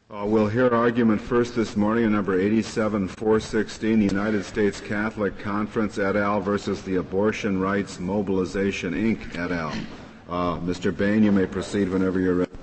We'll hear argument first this morning on number 87-416, the United States Catholic Conference et al. Versus the Abortion Rights Mobilization, Inc. et al. Mr. Bain, you may proceed whenever you're ready.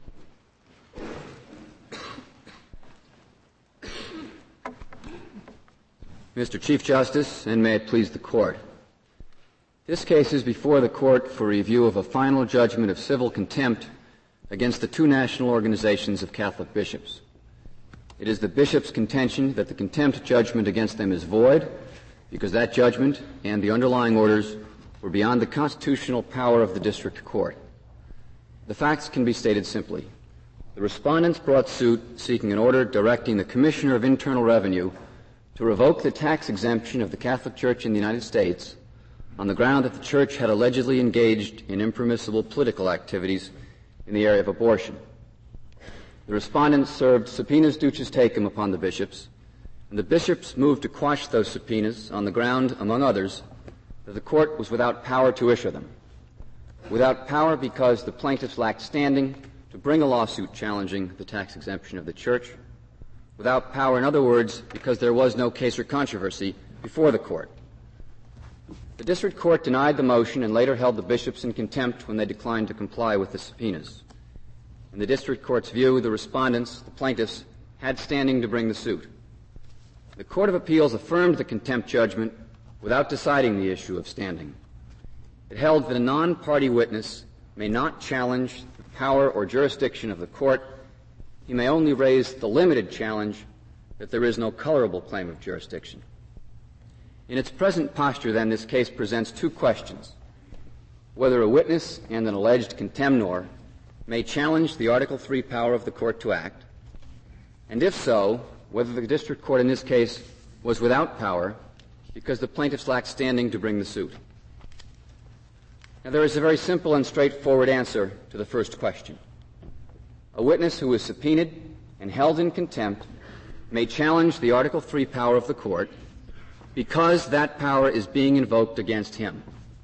Mr. Chief Justice, and may it please the Court. This case is before the Court for review of a final judgment of civil contempt against the two national organizations of Catholic bishops. It is the bishops' contention that the contempt judgment against them is void because that judgment and the underlying orders were beyond the constitutional power of the district court. The facts can be stated simply. The respondents brought suit seeking an order directing the Commissioner of Internal Revenue to revoke the tax exemption of the Catholic Church in the United States on the ground that the Church had allegedly engaged in impermissible political activities in the area of abortion. The respondents served subpoenas duces tecum upon the bishops, and the bishops moved to quash those subpoenas on the ground, among others, that the court was without power to issue them. Without power because the plaintiffs lacked standing to bring a lawsuit challenging the tax exemption of the Church. Without power, in other words, because there was no case or controversy before the court. The district court denied the motion and later held the bishops in contempt when they declined to comply with the subpoenas. In the district court's view, the respondents, the plaintiffs, had standing to bring the suit. The Court of Appeals affirmed the contempt judgment without deciding the issue of standing. It held that a non-party witness may not challenge the power or jurisdiction of the court. He may only raise the limited challenge that there is no colorable claim of jurisdiction. In its present posture, then, this case presents two questions: whether a witness and an alleged contemnor may challenge the Article III power of the court to act, and if so, whether the district court in this case was without power because the plaintiffs lacked standing to bring the suit. Now, there is a very simple and straightforward answer to the first question. A witness who is subpoenaed and held in contempt may challenge the Article III power of the court because that power is being invoked against him.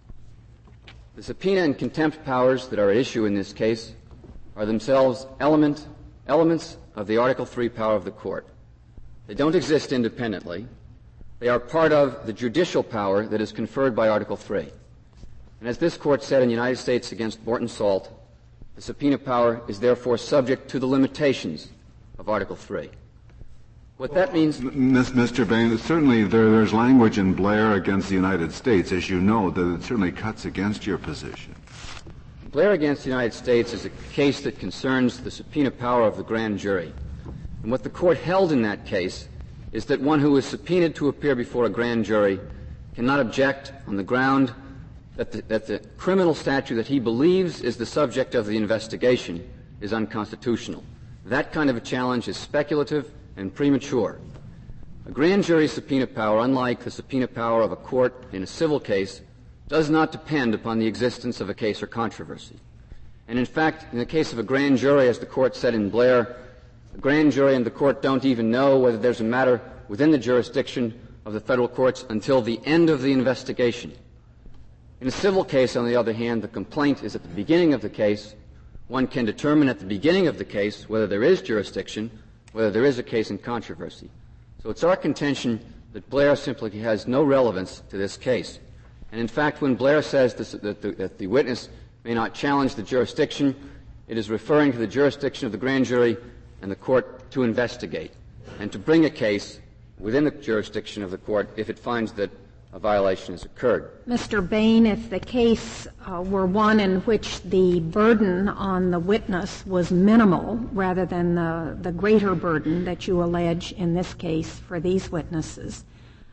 The subpoena and contempt powers that are at issue in this case are themselves elements of the Article III power of the court. They don't exist independently. They are part of the judicial power that is conferred by Article III. And as this Court said in United States against Morton Salt, the subpoena power is therefore subject to the limitations of Article III. What that means... Mr. Bain, certainly there's language in Blair against the United States, as you know, that it certainly cuts against your position. Blair against the United States is a case that concerns the subpoena power of the grand jury. And what the court held in that case is that one who is subpoenaed to appear before a grand jury cannot object on the ground that the criminal statute that he believes is the subject of the investigation is unconstitutional. That kind of a challenge is speculative and premature. A grand jury subpoena power, unlike the subpoena power of a court in a civil case, does not depend upon the existence of a case or controversy. And in fact, in the case of a grand jury, as the court said in Blair, the grand jury and the court don't even know whether there's a matter within the jurisdiction of the federal courts until the end of the investigation. In a civil case, on the other hand, the complaint is at the beginning of the case. One can determine at the beginning of the case whether there is jurisdiction, whether there is a case in controversy. So it's our contention that Blair simply has no relevance to this case. And in fact, when Blair says that the witness may not challenge the jurisdiction, it is referring to the jurisdiction of the grand jury and the court to investigate and to bring a case within the jurisdiction of the court if it finds that a violation has occurred. Mr. Bain, if the case were one in which the burden on the witness was minimal rather than the greater burden that you allege in this case for these witnesses,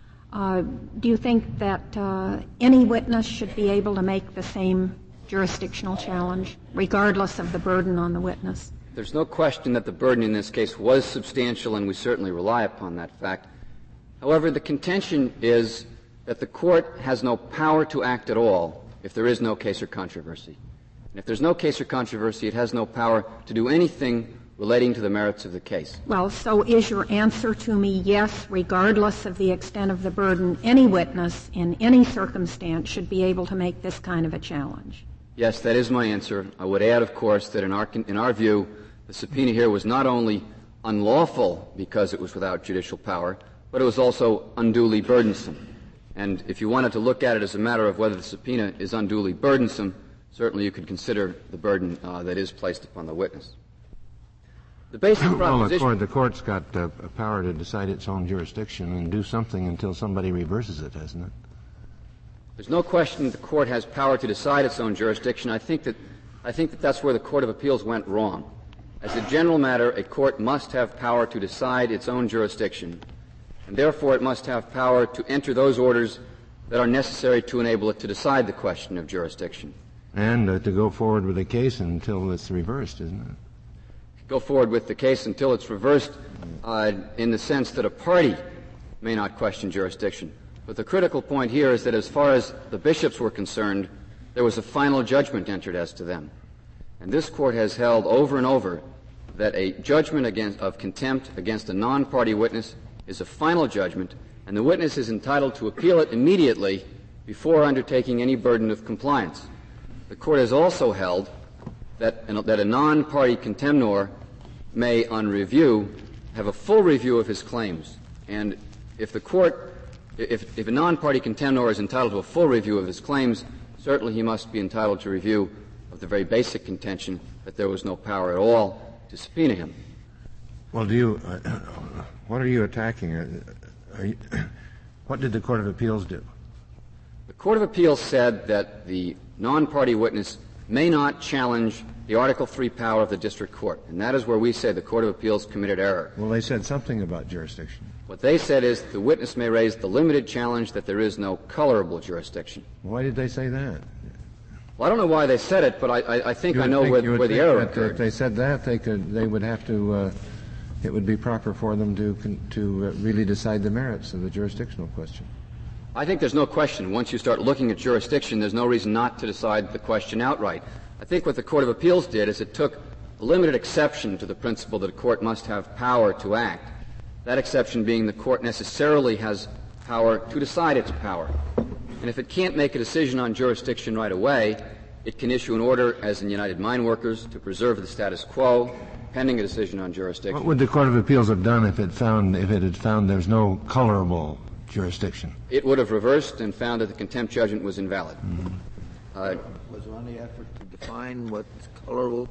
do you think that any witness should be able to make the same jurisdictional challenge, regardless of the burden on the witness? There's no question that the burden in this case was substantial, and we certainly rely upon that fact. However, the contention is that the court has no power to act at all if there is no case or controversy. And if there's no case or controversy, it has no power to do anything relating to the merits of the case. Well, so is your answer to me yes, regardless of the extent of the burden, any witness in any circumstance should be able to make this kind of a challenge? Yes, that is my answer. I would add, of course, that in our view, the subpoena here was not only unlawful because it was without judicial power, but it was also unduly burdensome. And if you wanted to look at it as a matter of whether the subpoena is unduly burdensome, certainly you could consider the burden that is placed upon the witness. The basic proposition... Well, the court's got power to decide its own jurisdiction and do something until somebody reverses it, hasn't it? There's no question the court has power to decide its own jurisdiction. I think that that's where the Court of Appeals went wrong. As a general matter, a court must have power to decide its own jurisdiction, and therefore it must have power to enter those orders that are necessary to enable it to decide the question of jurisdiction. And to go forward with the case until it's reversed, isn't it? Go forward with the case until it's reversed in the sense that a party may not question jurisdiction. But the critical point here is that as far as the bishops were concerned, there was a final judgment entered as to them. And this court has held over and over that a judgment of contempt against a non-party witness is a final judgment, and the witness is entitled to appeal it immediately before undertaking any burden of compliance. The court has also held that a non-party contemnor may, on review, have a full review of his claims. And if a non-party contemnor is entitled to a full review of his claims, certainly he must be entitled to review of the very basic contention that there was no power at all to subpoena him. Well, what are you attacking? What did the Court of Appeals do? The Court of Appeals said that the non-party witness may not challenge the Article III power of the district court, and that is where we say the Court of Appeals committed error. Well, they said something about jurisdiction. What they said is the witness may raise the limited challenge that there is no colorable jurisdiction. Why did they say that? Well, I don't know why they said it, but I think I know where the error occurred. If they said that, they would have to. It would be proper for them to really decide the merits of the jurisdictional question. I think there's no question. Once you start looking at jurisdiction, there's no reason not to decide the question outright. I think what the Court of Appeals did is it took a limited exception to the principle that a court must have power to act. That exception being the court necessarily has power to decide its power. And if it can't make a decision on jurisdiction right away, it can issue an order, as in United Mine Workers, to preserve the status quo pending a decision on jurisdiction. What would the Court of Appeals have done if it had found there's no colorable jurisdiction? It would have reversed and found that the contempt judgment was invalid. Was there any effort to define what's colorable?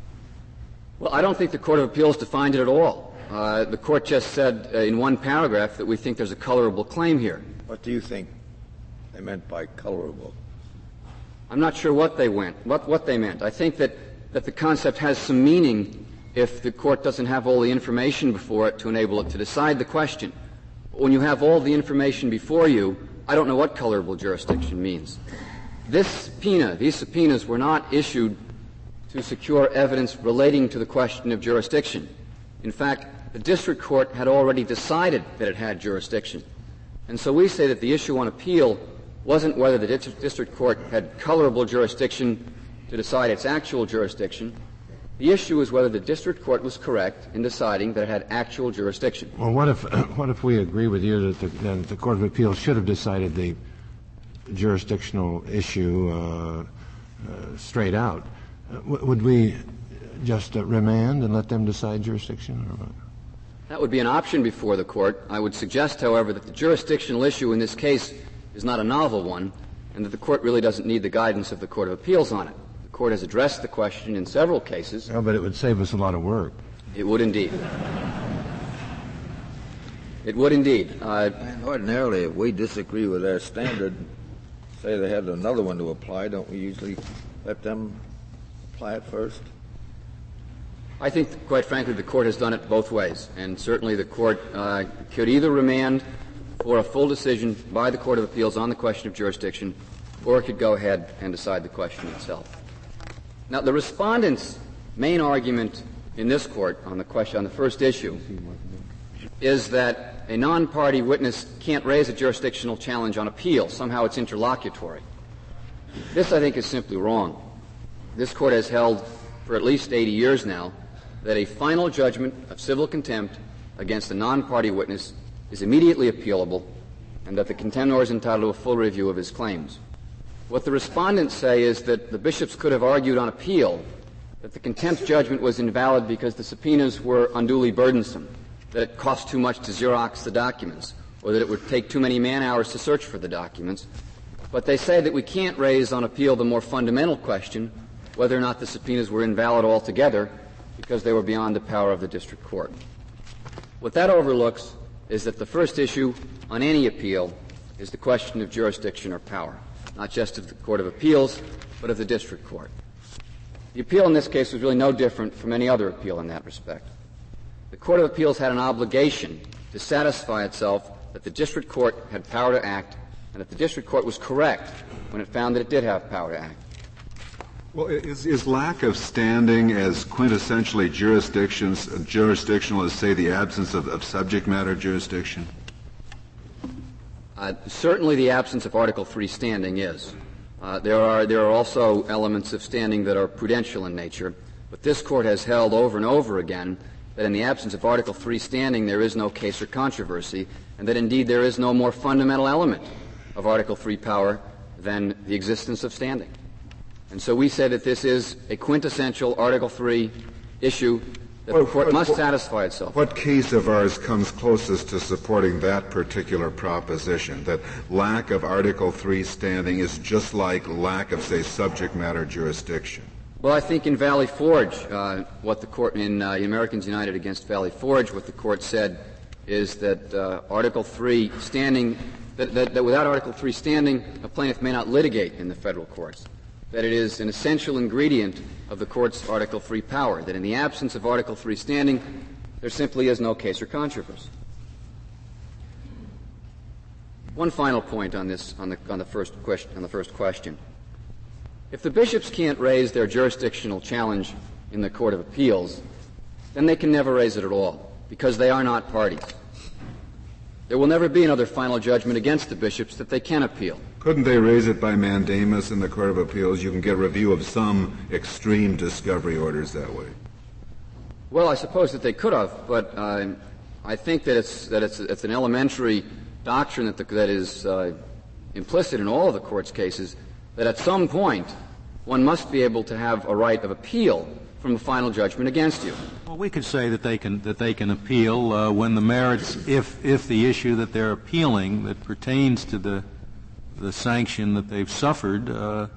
Well, I don't think the Court of Appeals defined it at all. The Court just said in one paragraph that we think there's a colorable claim here. What do you think they meant by colorable? I'm not sure what they meant. I think that the concept has some meaning if the Court doesn't have all the information before it to enable it to decide the question. When you have all the information before you, I don't know what colorable jurisdiction means. These subpoenas were not issued to secure evidence relating to the question of jurisdiction. In fact, the district court had already decided that it had jurisdiction. And so we say that the issue on appeal wasn't whether the district court had colorable jurisdiction to decide its actual jurisdiction. The issue is whether the district court was correct in deciding that it had actual jurisdiction. Well, what if we agree with you that the Court of Appeals should have decided the jurisdictional issue straight out? Would we just remand and let them decide jurisdiction or what? That would be an option before the Court. I would suggest, however, that the jurisdictional issue in this case is not a novel one, and that the Court really doesn't need the guidance of the Court of Appeals on it. The Court has addressed the question in several cases. Oh, but it would save us a lot of work. It would indeed. It would indeed. And ordinarily, if we disagree with their standard, say they had another one to apply, don't we usually let them apply it first? I think, quite frankly, the Court has done it both ways, and certainly the Court could either remand for a full decision by the Court of Appeals on the question of jurisdiction, or it could go ahead and decide the question itself. Now, the respondent's main argument in this Court on the first issue is that a non-party witness can't raise a jurisdictional challenge on appeal. Somehow it's interlocutory. This, I think, is simply wrong. This Court has held for at least 80 years now that a final judgment of civil contempt against a non-party witness is immediately appealable and that the contemnor is entitled to a full review of his claims. What the respondents say is that the bishops could have argued on appeal that the contempt judgment was invalid because the subpoenas were unduly burdensome, that it cost too much to Xerox the documents, or that it would take too many man-hours to search for the documents. But they say that we can't raise on appeal the more fundamental question whether or not the subpoenas were invalid altogether because they were beyond the power of the district court. What that overlooks is that the first issue on any appeal is the question of jurisdiction or power, not just of the Court of Appeals, but of the district court. The appeal in this case was really no different from any other appeal in that respect. The Court of Appeals had an obligation to satisfy itself that the district court had power to act and that the district court was correct when it found that it did have power to act. Well, is lack of standing as quintessentially jurisdictional as, say, the absence of subject matter jurisdiction? Certainly the absence of Article III standing is. There are also elements of standing that are prudential in nature, but this Court has held over and over again that in the absence of Article III standing there is no case or controversy, and that indeed there is no more fundamental element of Article III power than the existence of standing. And so we say that this is a quintessential Article III issue that the Court must satisfy itself. What case of ours comes closest to supporting that particular proposition, that lack of Article III standing is just like lack of, say, subject matter jurisdiction? Well, I think in Valley Forge, what the Court in Americans United against Valley Forge, what the Court said is that Article III standing, that without Article III standing, a plaintiff may not litigate in the federal courts. That it is an essential ingredient of the Court's Article III power, that in the absence of Article III standing, there simply is no case or controversy. One final point on this, on the first question. If the bishops can't raise their jurisdictional challenge in the Court of Appeals, then they can never raise it at all, because they are not parties. There will never be another final judgment against the bishops that they can appeal. Couldn't they raise it by mandamus in the Court of Appeals? You can get review of some extreme discovery orders that way. Well, I suppose that they could have, but I think that it's an elementary doctrine that is implicit in all of the Court's cases, that at some point one must be able to have a right of appeal from a final judgment against you. Well, we could say that they can appeal when the merits, if the issue that they're appealing that pertains to the sanction that they've suffered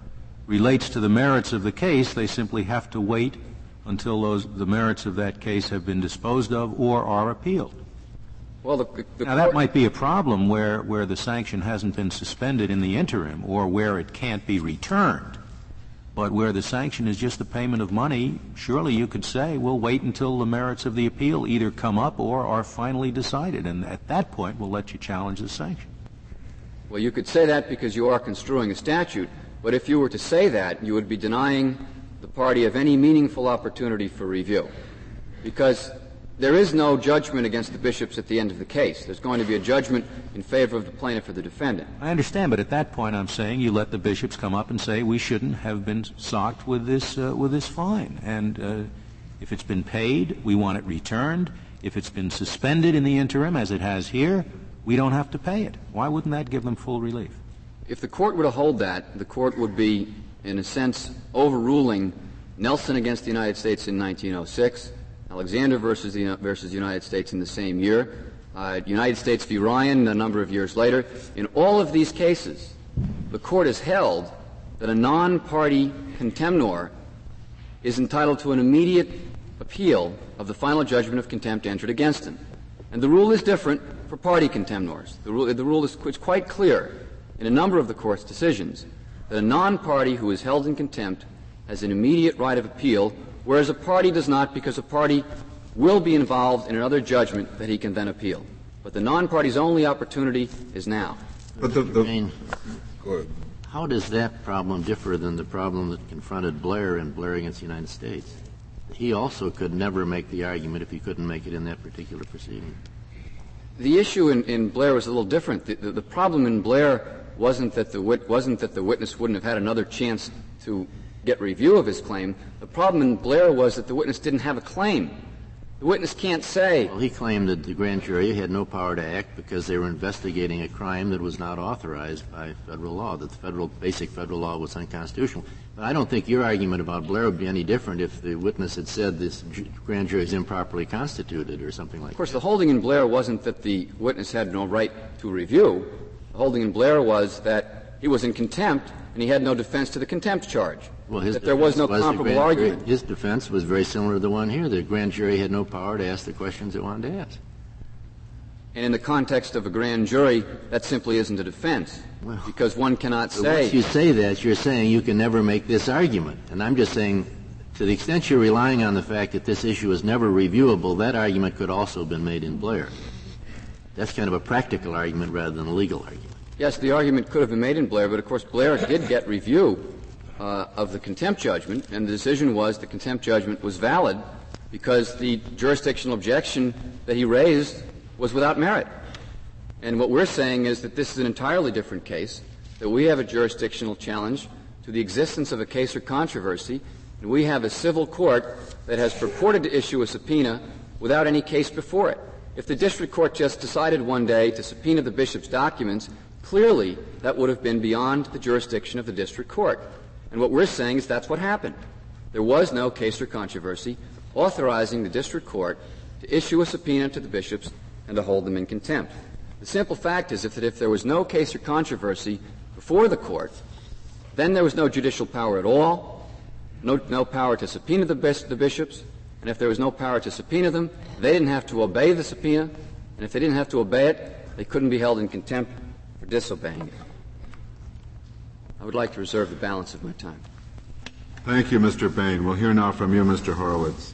relates to the merits of the case, they simply have to wait until the merits of that case have been disposed of or are appealed. Well, now that might be a problem where the sanction hasn't been suspended in the interim or where it can't be returned. But where the sanction is just the payment of money, surely you could say, we'll wait until the merits of the appeal either come up or are finally decided, and at that point we'll let you challenge the sanction. Well, you could say that because you are construing a statute, but if you were to say that, you would be denying the party of any meaningful opportunity for review. Because there is no judgment against the bishops at the end of the case. There's going to be a judgment in favor of the plaintiff or the defendant. I understand, but at that point I'm saying you let the bishops come up and say we shouldn't have been socked with this fine. And if it's been paid, we want it returned. If it's been suspended in the interim, as it has here, we don't have to pay it. Why wouldn't that give them full relief? If the Court were to hold that, the Court would be, in a sense, overruling Nelson against the United States in 1906, Alexander versus the United States in the same year, United States v. Ryan a number of years later. In all of these cases, the Court has held that a non-party contemnor is entitled to an immediate appeal of the final judgment of contempt entered against him. And the rule is different for party contemnors. The rule is quite clear in a number of the Court's decisions that a non-party who is held in contempt has an immediate right of appeal, whereas a party does not, because a party will be involved in another judgment that he can then appeal. But the non-party's only opportunity is now. But how does that problem differ than the problem that confronted Blair in Blair against the United States? He also could never make the argument if he couldn't make it in that particular proceeding. The issue in Blair was a little different. The problem in Blair wasn't that the witness wouldn't have had another chance to get review of his claim. The problem in Blair was that the witness didn't have a claim. The witness can't say. Well, he claimed that the grand jury had no power to act because they were investigating a crime that was not authorized by federal law, that the basic federal law was unconstitutional. But I don't think your argument about Blair would be any different if the witness had said this grand jury is improperly constituted or something like that. Of course, the holding in Blair wasn't that the witness had no right to review. The holding in Blair was that he was in contempt and he had no defense to the contempt charge. Well, that there was no comparable argument. His defense was very similar to the one here. The grand jury had no power to ask the questions it wanted to ask. And in the context of a grand jury, that simply isn't a defense, because one cannot say. Once you say that, you're saying you can never make this argument. And I'm just saying, to the extent you're relying on the fact that this issue is never reviewable, that argument could also have been made in Blair. That's kind of a practical argument rather than a legal argument. Yes, the argument could have been made in Blair, but of course Blair did get review of the contempt judgment, and the decision was the contempt judgment was valid because the jurisdictional objection that he raised was without merit. And what we're saying is that this is an entirely different case, that we have a jurisdictional challenge to the existence of a case or controversy, and we have a civil court that has purported to issue a subpoena without any case before it. If the district court just decided one day to subpoena the bishop's documents, clearly that would have been beyond the jurisdiction of the district court. And what we're saying is that's what happened. There was no case or controversy authorizing the district court to issue a subpoena to the bishops and to hold them in contempt. The simple fact is that if there was no case or controversy before the court, then there was no judicial power at all, no power to subpoena the bishops, and if there was no power to subpoena them, they didn't have to obey the subpoena, and if they didn't have to obey it, they couldn't be held in contempt for disobeying it. I would like to reserve the balance of my time. Thank you, Mr. Bain. We'll hear now from you, Mr. Horowitz.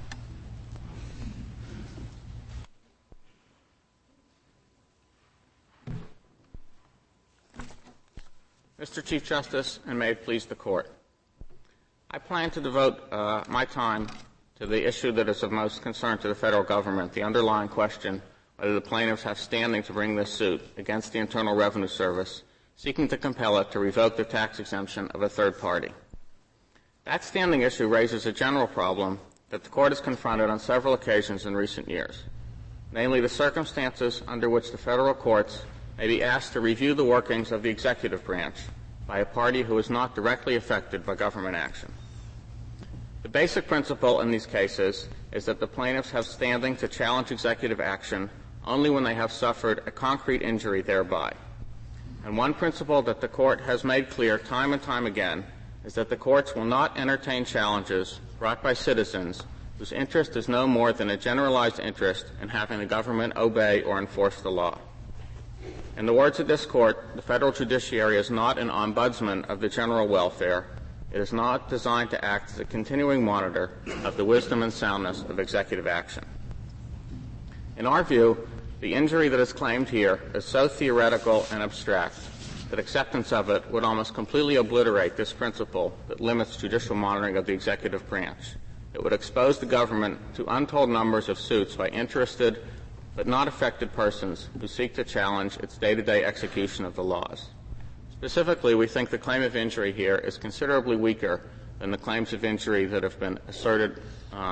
Mr. Chief Justice, and may it please the Court, I plan to devote my time to the issue that is of most concern to the federal government, the underlying question whether the plaintiffs have standing to bring this suit against the Internal Revenue Service, seeking to compel it to revoke the tax exemption of a third party. That standing issue raises a general problem that the Court has confronted on several occasions in recent years, namely the circumstances under which the federal courts may be asked to review the workings of the executive branch by a party who is not directly affected by government action. The basic principle in these cases is that the plaintiffs have standing to challenge executive action only when they have suffered a concrete injury thereby. And one principle that the Court has made clear time and time again is that the courts will not entertain challenges brought by citizens whose interest is no more than a generalized interest in having the government obey or enforce the law. In the words of this Court, the federal judiciary is not an ombudsman of the general welfare. It is not designed to act as a continuing monitor of the wisdom and soundness of executive action. In our view, the injury that is claimed here is so theoretical and abstract that acceptance of it would almost completely obliterate this principle that limits judicial monitoring of the executive branch. It would expose the government to untold numbers of suits by interested but not affected persons who seek to challenge its day-to-day execution of the laws. Specifically, we think the claim of injury here is considerably weaker than the claims of injury that have been asserted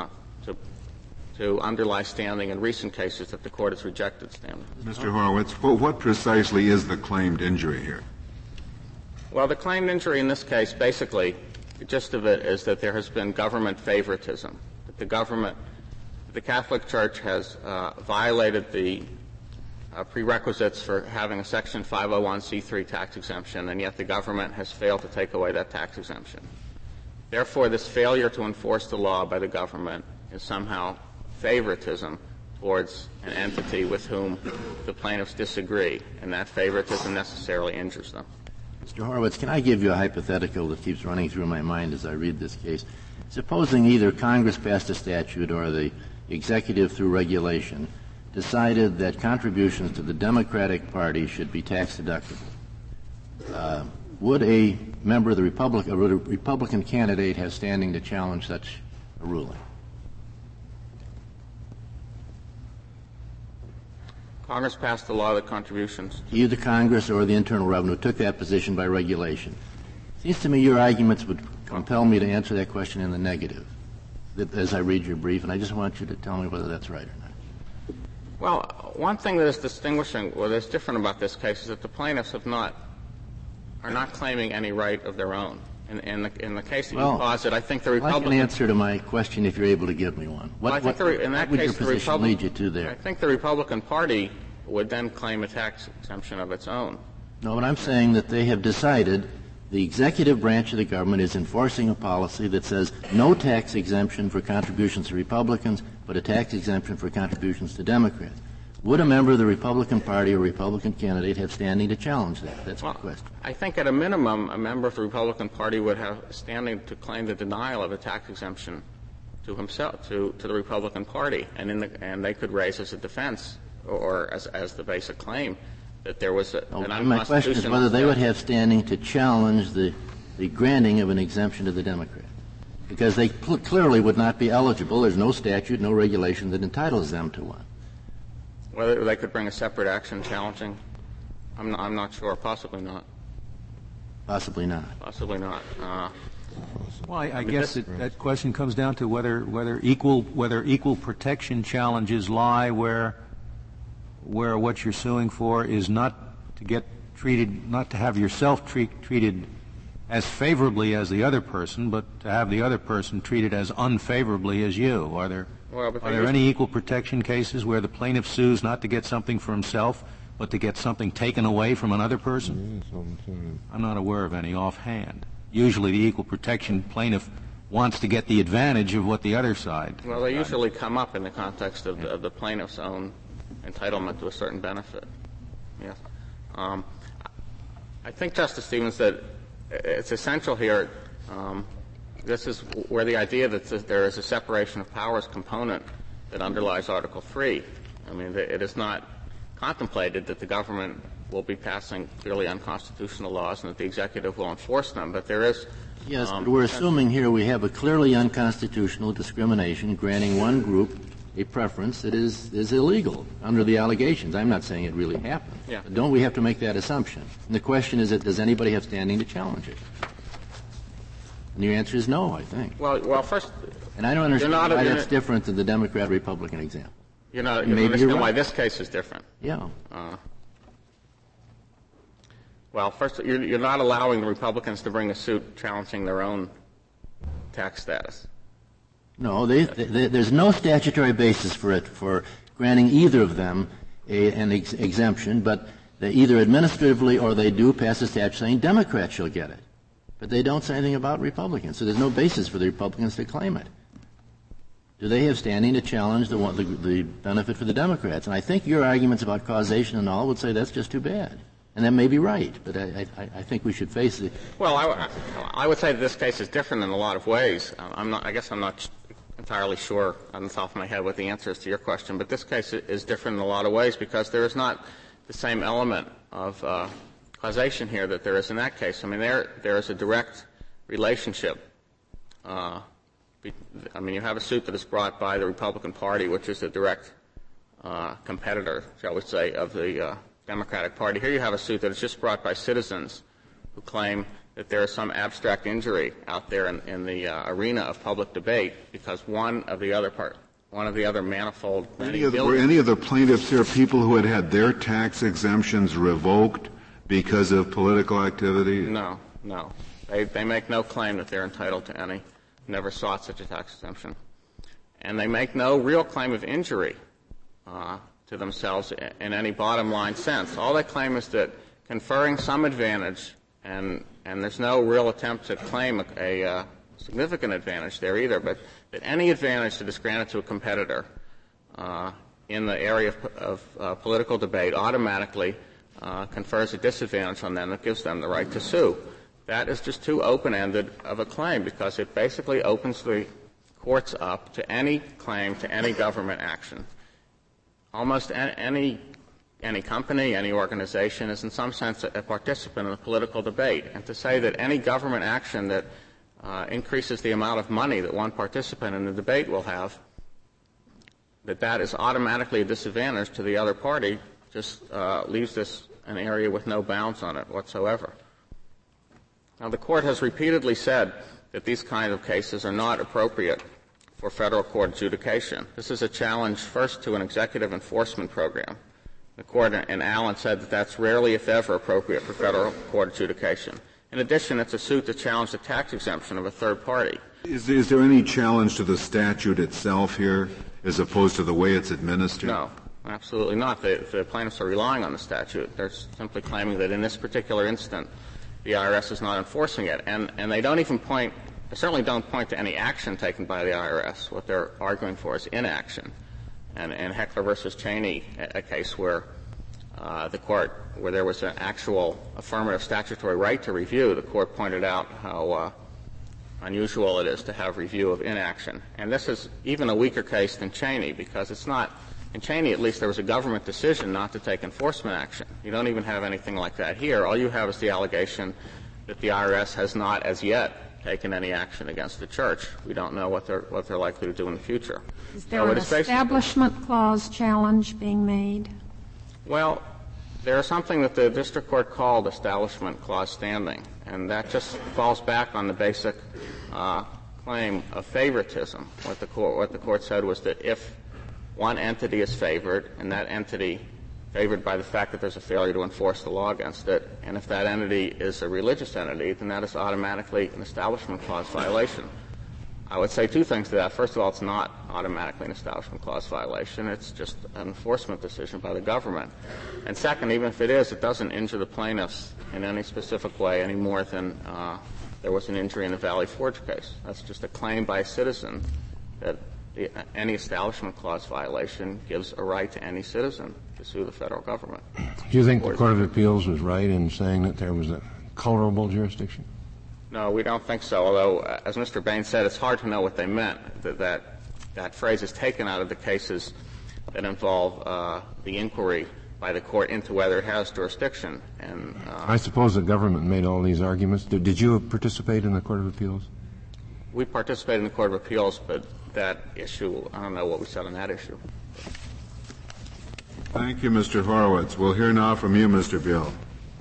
to underlie standing in recent cases that the Court has rejected standing. Mr. Horowitz, what precisely is the claimed injury here? Well, the claimed injury in this case, basically, the gist of it is that there has been government favoritism, that the Catholic Church has violated the prerequisites for having a Section 501c3 tax exemption, and yet the government has failed to take away that tax exemption. Therefore, this failure to enforce the law by the government is somehow favoritism towards an entity with whom the plaintiffs disagree, and that favoritism necessarily injures them. Mr. Horowitz, can I give you a hypothetical that keeps running through my mind as I read this case? Supposing either Congress passed a statute or the executive, through regulation, decided that contributions to the Democratic Party should be tax deductible. Would a member of the Republican candidate have standing to challenge such a ruling? Congress passed a law that contributions. Either Congress or the Internal Revenue took that position by regulation. It seems to me your arguments would compel me to answer that question in the negative. as I read your brief, and I just want you to tell me whether that's right or not. Well, one thing that is distinguishing, or that's different about this case, is that the plaintiffs are not claiming any right of their own. In the case that you posit, I think the Republican... I can answer to my question if you're able to give me one. What would your position lead you to there? I think the Republican Party would then claim a tax exemption of its own. No, but I'm saying that they have decided the executive branch of the government is enforcing a policy that says no tax exemption for contributions to Republicans, but a tax exemption for contributions to Democrats. Would a member of the Republican Party or Republican candidate have standing to challenge that? That's my question. I think at a minimum, a member of the Republican Party would have standing to claim the denial of a tax exemption to himself, to the Republican Party, and they could raise as a defense or as the basic claim that there was an unconstitutional... My question is whether they would have standing to challenge the granting of an exemption to the Democrat. Because they clearly would not be eligible. There's no statute, no regulation that entitles them to one. Whether they could bring a separate action challenging, I'm not sure. Possibly not. Possibly not. Possibly not. Well, I guess that question comes down to whether equal protection challenges lie where what you're suing for is not to have yourself treated as favorably as the other person, but to have the other person treated as unfavorably as you. Are there any equal protection cases where the plaintiff sues not to get something for himself, but to get something taken away from another person? I'm not aware of any offhand. Usually the equal protection plaintiff wants to get the advantage of what the other side... Well, they usually come up in the context of the plaintiff's own entitlement to a certain benefit. Yes. I think, Justice Stevens, that it's essential here. This is where the idea that there is a separation of powers component that underlies Article 3. I mean, it is not contemplated that the government will be passing clearly unconstitutional laws and that the executive will enforce them, but there is... Yes, but we're assuming here we have a clearly unconstitutional discrimination granting one group a preference that is illegal under the allegations. I'm not saying it really happened. Yeah. But don't we have to make that assumption? And the question is, does anybody have standing to challenge it? And your answer is no, I think. Well, first... And I don't understand why that's different than the Democrat-Republican example. You don't understand why this case is different. Yeah. Well, first, you're not allowing the Republicans to bring a suit challenging their own tax status. No, there's no statutory basis for granting either of them an exemption, but they either administratively or they do pass a statute saying Democrats shall get it. But they don't say anything about Republicans, so there's no basis for the Republicans to claim it. Do they have standing to challenge the benefit for the Democrats? And I think your arguments about causation and all would say that's just too bad. And that may be right, but I think we should face it. Well, I would say that this case is different in a lot of ways. I guess I'm not entirely sure on the top of my head what the answer is to your question, but this case is different in a lot of ways because there is not the same element of causation here that there is in that case. I mean, there is a direct relationship. You have a suit that is brought by the Republican Party, which is a direct competitor, shall we say, of the Democratic Party. Here you have a suit that is just brought by citizens who claim that there is some abstract injury out there in the arena of public debate because one of the other manifold... Were any of the plaintiffs here people who had their tax exemptions revoked because of political activity? No. They make no claim that they're entitled to any. Never sought such a tax exemption. And they make no real claim of injury to themselves in any bottom line sense. All they claim is that conferring some advantage, and there's no real attempt to claim a significant advantage there either, but that any advantage that is granted to a competitor in the area of political debate automatically confers a disadvantage on them that gives them the right to sue. That is just too open-ended of a claim because it basically opens the courts up to any claim to any government action. Almost any company, any organization is in some sense a participant in the political debate. And to say that any government action that increases the amount of money that one participant in the debate will have, that is automatically a disadvantage to the other party, just leaves this an area with no bounds on it whatsoever. Now, the Court has repeatedly said that these kind of cases are not appropriate for federal court adjudication. This is a challenge first to an executive enforcement program. The court in Allen said that that's rarely, if ever, appropriate for federal court adjudication. In addition, it's a suit to challenge the tax exemption of a third party. Is there any challenge to the statute itself here as opposed to the way it's administered? No, absolutely not. The plaintiffs are relying on the statute. They're simply claiming that in this particular instant, the IRS is not enforcing it. And they don't even point — they certainly don't point to any action taken by the IRS. What they're arguing for is inaction. And Heckler versus Cheney, a case where where there was an actual affirmative statutory right to review, the court pointed out how unusual it is to have review of inaction. And this is even a weaker case than Cheney, because it's not — in Cheney, at least, there was a government decision not to take enforcement action. You don't even have anything like that here. All you have is the allegation that the IRS has not as yet taken any action against the church. We don't know what they're likely to do in the future. Is there an Establishment Clause challenge being made? Well, there's something that the district court called Establishment Clause standing, and that just falls back on the basic claim of favoritism. What the court said was that if one entity is favored, and that entity favored by the fact that there's a failure to enforce the law against it, and if that entity is a religious entity, then that is automatically an Establishment Clause violation. I would say two things to that. First of all, it's not automatically an Establishment Clause violation. It's just an enforcement decision by the government. And second, even if it is, it doesn't injure the plaintiffs in any specific way any more than there was an injury in the Valley Forge case. That's just a claim by a citizen that any Establishment Clause violation gives a right to any citizen to sue the federal government. Do you think the Court of Appeals was right in saying that there was a colorable jurisdiction? No, we don't think so, although, as Mr. Bain said, it's hard to know what they meant. That phrase is taken out of the cases that involve the inquiry by the court into whether it has jurisdiction. And I suppose the government made all these arguments. Did you participate in the Court of Appeals? We participated in the Court of Appeals, but that issue, I don't know what we said on that issue. Thank you, Mr. Horowitz. We'll hear now from you, Mr. Beal.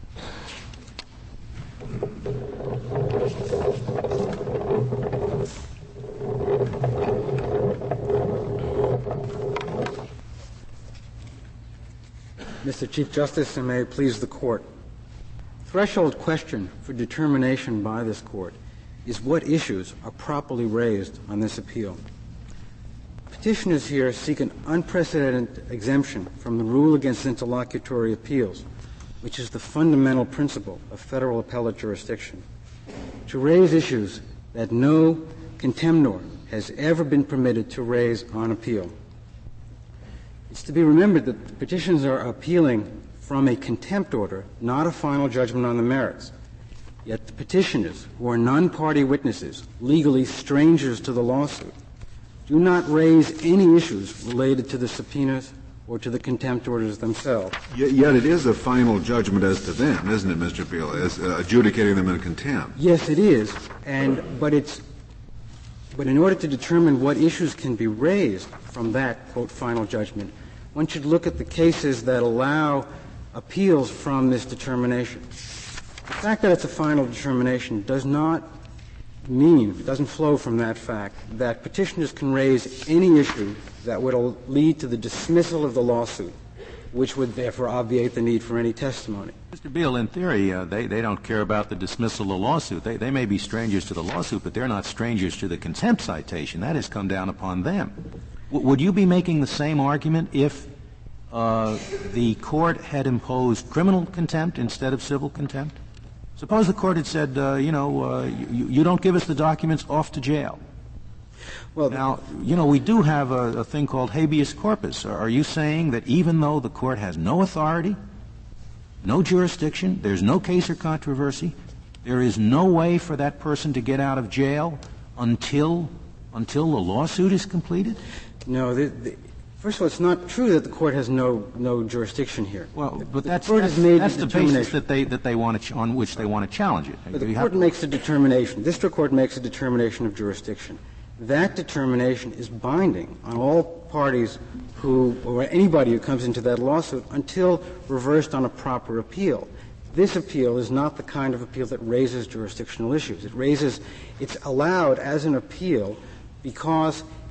Mr. Chief Justice, and may it please the Court. Threshold question for determination by this Court is what issues are properly raised on this appeal. Petitioners here seek an unprecedented exemption from the rule against interlocutory appeals, which is the fundamental principle of federal appellate jurisdiction, to raise issues that no contemnor has ever been permitted to raise on appeal. It's to be remembered that the petitions are appealing from a contempt order, not a final judgment on the merits. Yet the petitioners, who are non-party witnesses, legally strangers to the lawsuit, do not raise any issues related to the subpoenas or to the contempt orders themselves. Yet it is a final judgment as to them, isn't it, Mr. Beal, as adjudicating them in contempt? Yes, it is. But in order to determine what issues can be raised from that, quote, final judgment, one should look at the cases that allow appeals from this determination. The fact that it's a final determination does not mean, it doesn't flow from that fact, that petitioners can raise any issue that would lead to the dismissal of the lawsuit, which would therefore obviate the need for any testimony. Mr. Beal, in theory, they don't care about the dismissal of the lawsuit. They may be strangers to the lawsuit, but they're not strangers to the contempt citation. That has come down upon them. Would you be making the same argument if the court had imposed criminal contempt instead of civil contempt? Suppose the court had said, you don't give us the documents, off to jail. Well, now, we do have a thing called habeas corpus. Are you saying that even though the court has no authority, no jurisdiction, there's no case or controversy, there is no way for that person to get out of jail until the lawsuit is completed? No. First of all, it's not true that the court has no jurisdiction here. Well, but that's the basis that they want to on which they want to challenge it. But the court makes a determination. District court makes a determination of jurisdiction. That determination is binding on all parties or anybody who comes into that lawsuit until reversed on a proper appeal. This appeal is not the kind of appeal that raises jurisdictional issues. It's allowed as an appeal because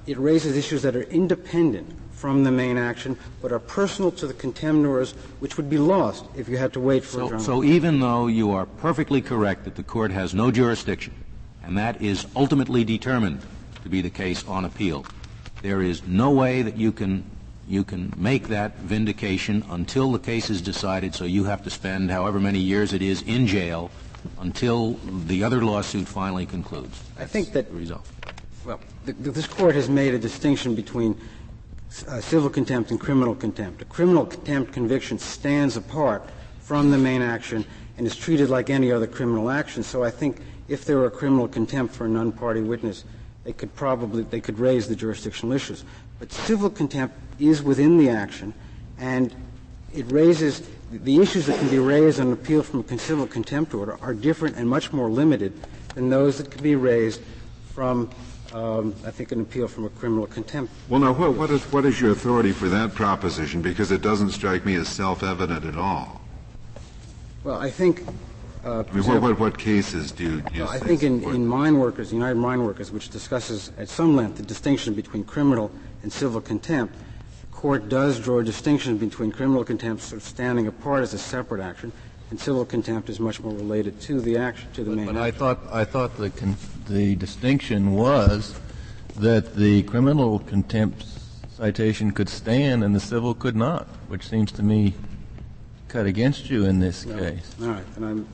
it raises issues that are independent from the main action, but are personal to the contemnors, which would be lost if you had to wait for a trial. So even though you are perfectly correct that the court has no jurisdiction, and that is ultimately determined to be the case on appeal, there is no way that you can make that vindication until the case is decided, so you have to spend however many years it is in jail until the other lawsuit finally concludes. I think that the result. Well, this Court has made a distinction between civil contempt and criminal contempt. A criminal contempt conviction stands apart from the main action and is treated like any other criminal action. So I think if there were a criminal contempt for a non-party witness, they could raise the jurisdictional issues. But civil contempt is within the action, and it raises the issues that can be raised on appeal from a civil contempt order are different and much more limited than those that can be raised from I think an appeal from a criminal contempt. Well, now, what is your authority for that proposition? Because it doesn't strike me as self-evident at all. Well, I think. What cases do you I think in Mine Workers, United Mine Workers, which discusses at some length the distinction between criminal and civil contempt, the Court does draw a distinction between criminal contempt sort of standing apart as a separate action, and civil contempt is much more related to the action, to the main action. But I thought the distinction was that the criminal contempt citation could stand and the civil could not, which seems to me cut against you in this case. All right, and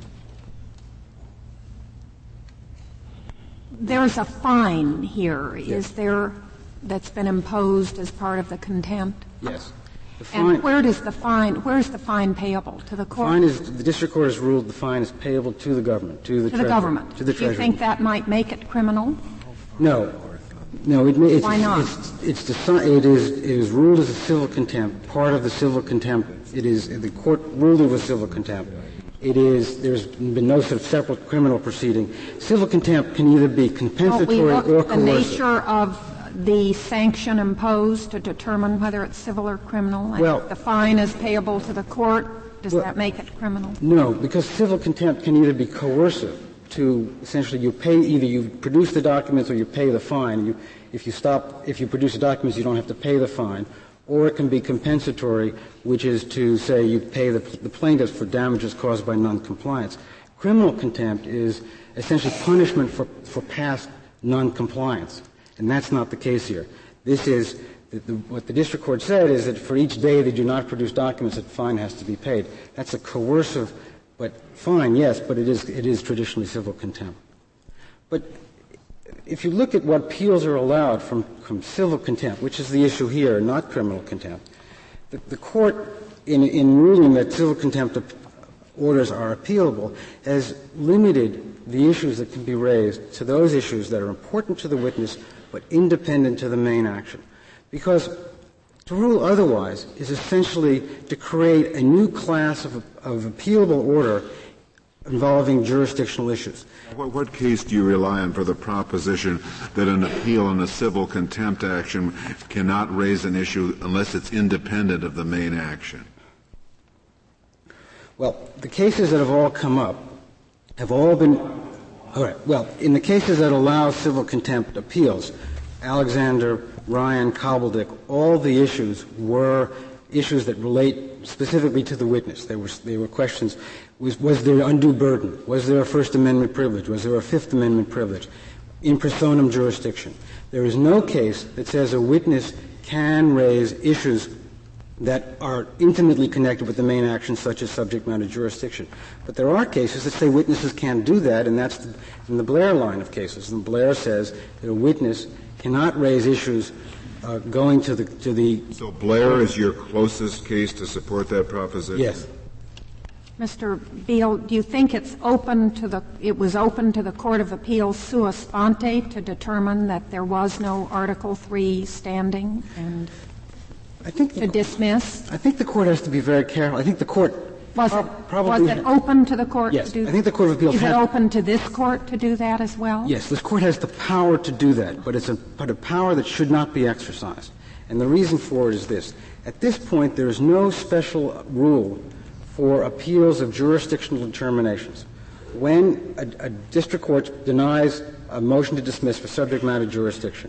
There's a fine here, is there, that's been imposed as part of the contempt? Yes. And where's the fine payable? To the court? The district court has ruled the fine is payable to the government, to the treasury. To the government. To the treasury. Do you think that might make it criminal? No. No, why not? It is ruled as a civil contempt, part of the civil contempt. The court ruled it was civil contempt. There's been no sort of separate criminal proceeding. Civil contempt can either be compensatory or coercive. The nature of the sanction imposed to determine whether it's civil or criminal? Well, the fine is payable to the court. Does that make it criminal? No, because civil contempt can either be coercive to essentially either you produce the documents or you pay the fine. If you produce the documents, you don't have to pay the fine. Or it can be compensatory, which is to say you pay the plaintiff for damages caused by noncompliance. Criminal contempt is essentially punishment for past noncompliance. And that's not the case here. This is what the district court said is that for each day they do not produce documents, that fine has to be paid. That's a coercive, but fine, yes, but it is traditionally civil contempt. But if you look at what appeals are allowed from civil contempt, which is the issue here, not criminal contempt, the court, in ruling that civil contempt orders are appealable, has limited the issues that can be raised to those issues that are important to the witness but independent to the main action. Because to rule otherwise is essentially to create a new class of appealable order involving jurisdictional issues. What case do you rely on for the proposition that an appeal in a civil contempt action cannot raise an issue unless it's independent of the main action? Well, the cases that have all come up have all been all right. Well, in the cases that allow civil contempt appeals, Alexander, Ryan, Cobbledick, all the issues were issues that relate specifically to the witness. They were questions. Was there undue burden? Was there a First Amendment privilege? Was there a Fifth Amendment privilege? In personam jurisdiction. There is no case that says a witness can raise issues that are intimately connected with the main action, such as subject matter jurisdiction. But there are cases that say witnesses can't do that, and that's in the Blair line of cases. And Blair says that a witness cannot raise issues going to the. So Blair is your closest case to support that proposition? Yes. Mr. Beal, do you think it was open to the Court of Appeals sua sponte to determine that there was no Article III standing and to dismiss? I think the Court has to be very careful. I think the Court was it open to the Court yes, to do that? I think the Court of Appeals is it open to this Court to do that as well? Yes, this Court has the power to do that, but it's a power that should not be exercised. And the reason for it is this. At this point, there is no special rule for appeals of jurisdictional determinations. When a district court denies a motion to dismiss for subject matter jurisdiction,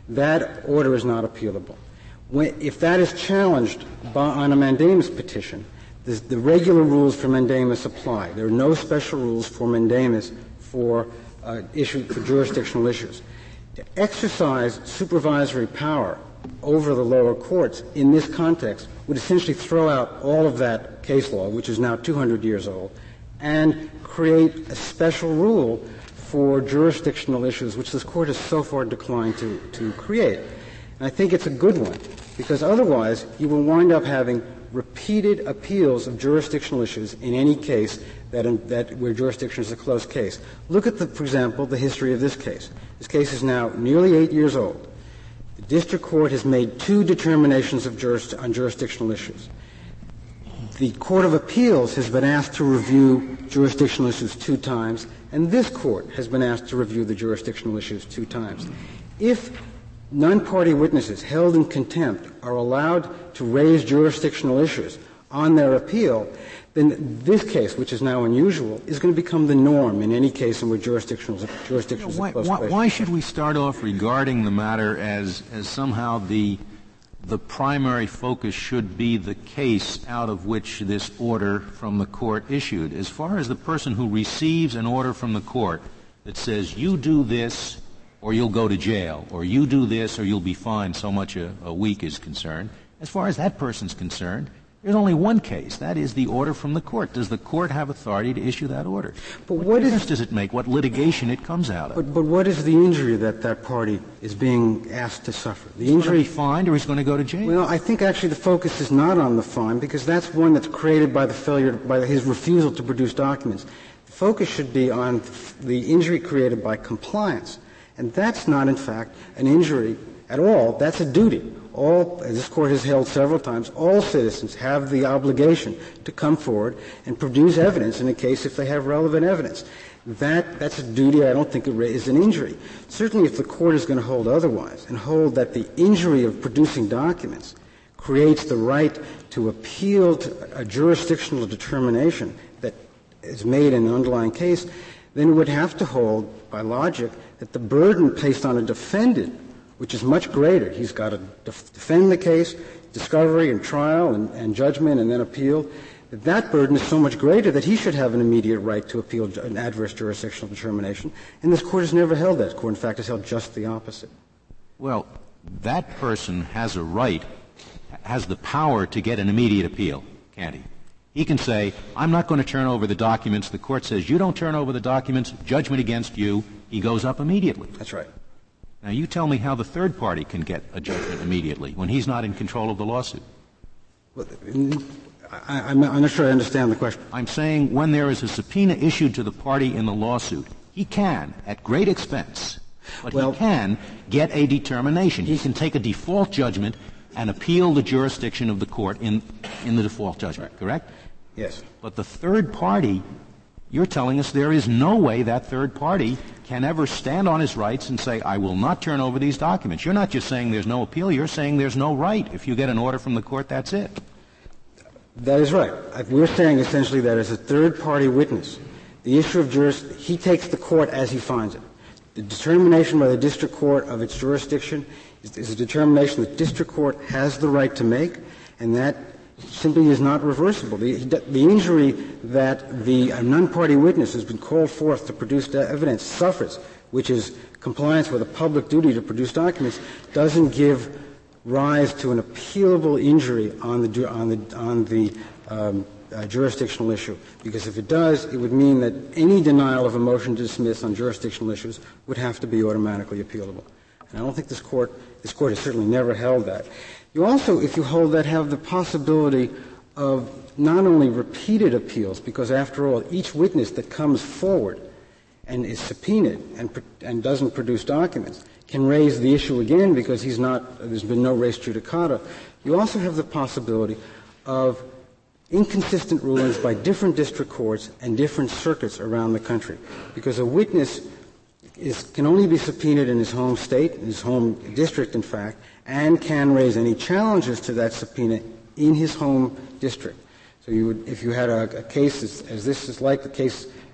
that order is not appealable. If that is challenged on a mandamus petition, the regular rules for mandamus apply. There are no special rules for mandamus for jurisdictional issues. To exercise supervisory power over the lower courts in this context would essentially throw out all of that case law, which is now 200 years old, and create a special rule for jurisdictional issues, which this Court has so far declined to create. And I think it's a good one, because otherwise you will wind up having repeated appeals of jurisdictional issues in any case where jurisdiction is a close case. Look at, for example, the history of this case. This case is now nearly 8 years old. The district court has made 2 determinations on jurisdictional issues. The Court of Appeals has been asked to review jurisdictional issues 2 times, and this Court has been asked to review the jurisdictional issues 2 times. If non-party witnesses held in contempt are allowed to raise jurisdictional issues on their appeal, then this case, which is now unusual, is going to become the norm in any case in which jurisdictions are close to Why should we start off regarding the matter as somehow the primary focus should be the case out of which this order from the court issued? As far as the person who receives an order from the court that says, you do this or you'll go to jail, or you do this or you'll be fined so much a week is concerned, as far as that person's concerned, there's only one case. That is the order from the court. Does the court have authority to issue that order? But what difference does it make? What litigation it comes out of? But what is the injury that party is being asked to suffer? The injury, he's going to be fined, or he's going to go to jail? Well, I think actually the focus is not on the fine, because that's one that's created by his refusal to produce documents. The focus should be on the injury created by compliance, and that's not, in fact, an injury at all. That's a duty. As this Court has held several times, all citizens have the obligation to come forward and produce evidence in a case if they have relevant evidence. That's a duty. I don't think it is an injury. Certainly if the Court is going to hold otherwise and hold that the injury of producing documents creates the right to appeal to a jurisdictional determination that is made in an underlying case, then it would have to hold, by logic, that the burden placed on a defendant, which is much greater. He's got to defend the case, discovery and trial and judgment and then appeal. That burden is so much greater that he should have an immediate right to appeal an adverse jurisdictional determination. And this Court has never held that. The Court, in fact, has held just the opposite. Well, that person has a right, has the power to get an immediate appeal, can't he? He can say, I'm not going to turn over the documents. The Court says, you don't turn over the documents, judgment against you. He goes up immediately. That's right. Now, you tell me how the third party can get a judgment immediately when he's not in control of the lawsuit. Well, I'm not sure I understand the question. I'm saying when there is a subpoena issued to the party in the lawsuit, he can, at great expense, but he can get a determination. He can take a default judgment and appeal the jurisdiction of the court in the default judgment, correct? Yes. But the third party, you're telling us there is no way that third party can ever stand on his rights and say, I will not turn over these documents. You're not just saying there's no appeal. You're saying there's no right. If you get an order from the court, that's it. That is right. We're saying essentially that as a third-party witness, the issue of he takes the court as he finds it. The determination by the district court of its jurisdiction is a determination the district court has the right to make, and that simply is not reversible. The injury that the non-party witness has been called forth to produce evidence suffers, which is compliance with a public duty to produce documents, doesn't give rise to an appealable injury on the jurisdictional issue. Because if it does, it would mean that any denial of a motion to dismiss on jurisdictional issues would have to be automatically appealable. And I don't think this court has certainly never held that. You also, if you hold that, have the possibility of not only repeated appeals, because after all, each witness that comes forward and is subpoenaed and doesn't produce documents can raise the issue again because there's been no res judicata. You also have the possibility of inconsistent rulings by different district courts and different circuits around the country, because a witness can only be subpoenaed in his home state, in his home district, in fact, and can raise any challenges to that subpoena in his home district. So if you had a case as this is like the case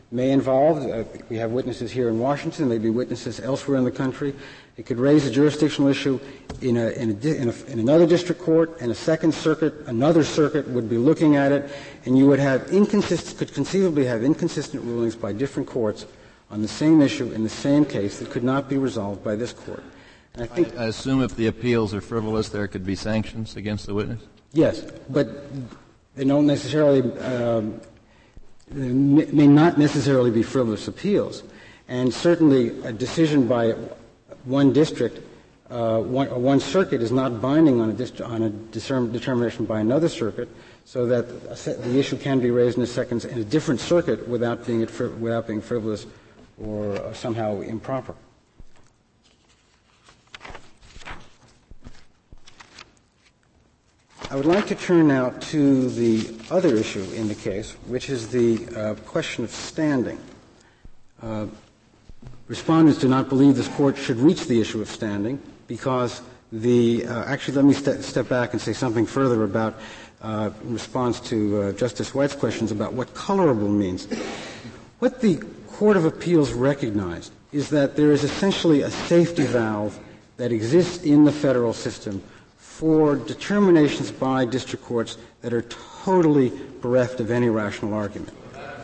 may involve, we have witnesses here in Washington, maybe witnesses elsewhere in the country. It could raise a jurisdictional issue in another district court, and a second circuit, another circuit would be looking at it, and you would have could conceivably have inconsistent rulings by different courts on the same issue in the same case that could not be resolved by this court. And I assume if the appeals are frivolous, there could be sanctions against the witness? Yes, but they don't necessarily may not necessarily be frivolous appeals. And certainly a decision by one district, one circuit is not binding on a determination by another circuit, so that the issue can be raised in a different circuit without being frivolous or somehow improper. I would like to turn now to the other issue in the case, which is the question of standing. Respondents do not believe this Court should reach the issue of standing because actually let me step back and say something further about in response to Justice White's questions about what colorable means. What the Court of Appeals recognized is that there is essentially a safety valve that exists in the federal system for determinations by district courts that are totally bereft of any rational argument.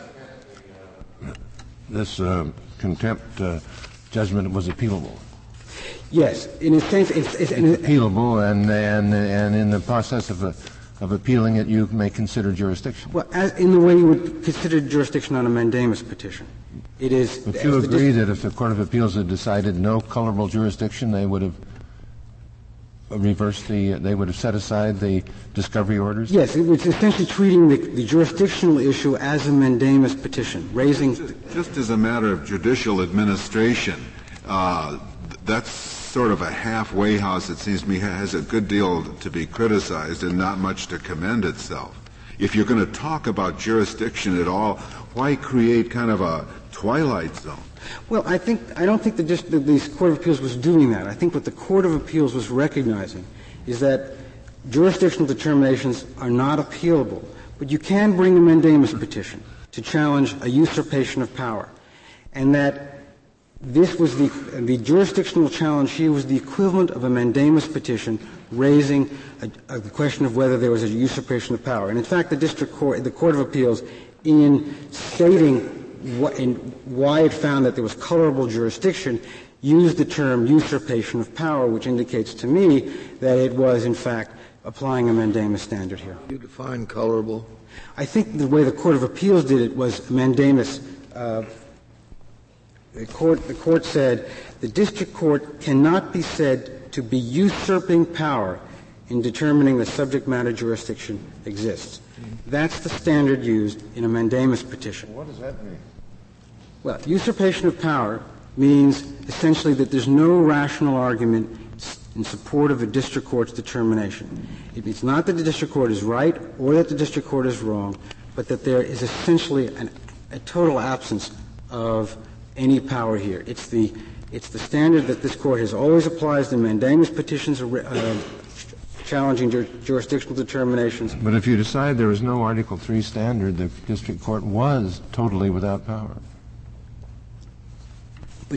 This contempt judgment was appealable. Yes, in a sense, it's appealable, and in the process of appealing it, you may consider jurisdiction. Well, in the way you would consider jurisdiction on a mandamus petition, it is. But you agree that if the Court of Appeals had decided no colorable jurisdiction, they would have they would have set aside the discovery orders? Yes, it was essentially treating the jurisdictional issue as a mandamus petition, raising. Just as a matter of judicial administration, that's sort of a halfway house, it seems to me, has a good deal to be criticized and not much to commend itself. If you're going to talk about jurisdiction at all, why create kind of a twilight zone? Well, I don't think the Court of Appeals was doing that. I think what the Court of Appeals was recognizing is that jurisdictional determinations are not appealable, but you can bring a mandamus petition to challenge a usurpation of power, and that this was the jurisdictional challenge here was the equivalent of a mandamus petition raising the question of whether there was a usurpation of power. And in fact, the Court of Appeals, in stating why it found that there was colorable jurisdiction, used the term usurpation of power, which indicates to me that it was, in fact, applying a mandamus standard here. You define colorable? I think the way the Court of Appeals did it was mandamus. The court said the district court cannot be said to be usurping power in determining the subject matter jurisdiction exists. That's the standard used in a mandamus petition. What does that mean? Well, usurpation of power means essentially that there's no rational argument in support of a district court's determination. It means not that the district court is right or that the district court is wrong, but that there is essentially a total absence of any power here. It's the standard that this Court has always applied in mandamus petitions challenging jurisdictional determinations. But if you decide there is no Article III standard, the district court was totally without power. But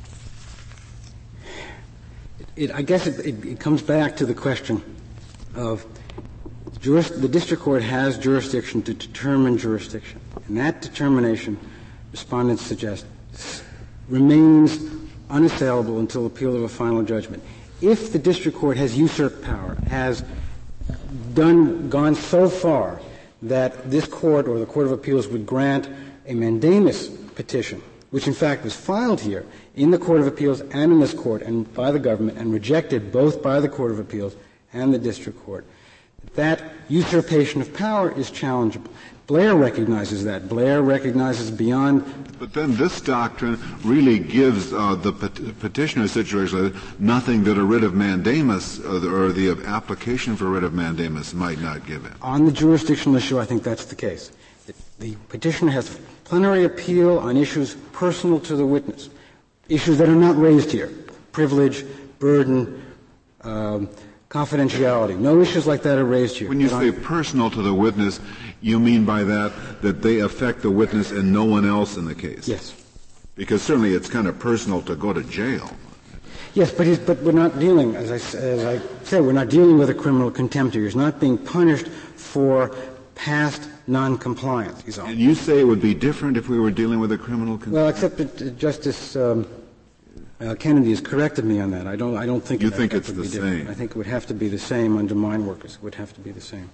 I guess it comes back to the question of the district court has jurisdiction to determine jurisdiction. And that determination, respondents suggest, remains unassailable until appeal of a final judgment. If the district court has usurped power, has gone so far that this court or the Court of Appeals would grant a mandamus petition, which in fact was filed here in the Court of Appeals and in this court and by the government and rejected both by the Court of Appeals and the district court, that usurpation of power is challengeable. Blair recognizes that. Blair recognizes beyond. But then this doctrine really gives the petitioner situation nothing that a writ of mandamus or the application for a writ of mandamus might not give it. On the jurisdictional issue, I think that's the case. The petitioner has plenary appeal on issues personal to the witness, issues that are not raised here: privilege, burden, confidentiality. No issues like that are raised here. When you say personal to the witness, you mean by that they affect the witness and no one else in the case? Yes. Because certainly it's kind of personal to go to jail. Yes, but we're not dealing, as I said, we're not dealing with a criminal contempt here. He's not being punished for past non-compliance. And you say it would be different if we were dealing with a criminal contempt? Well, except that Justice Kennedy has corrected me on that. I don't think you that think that it's would the be different. same. I think it would have to be the same under mine workers. It would have to be the same.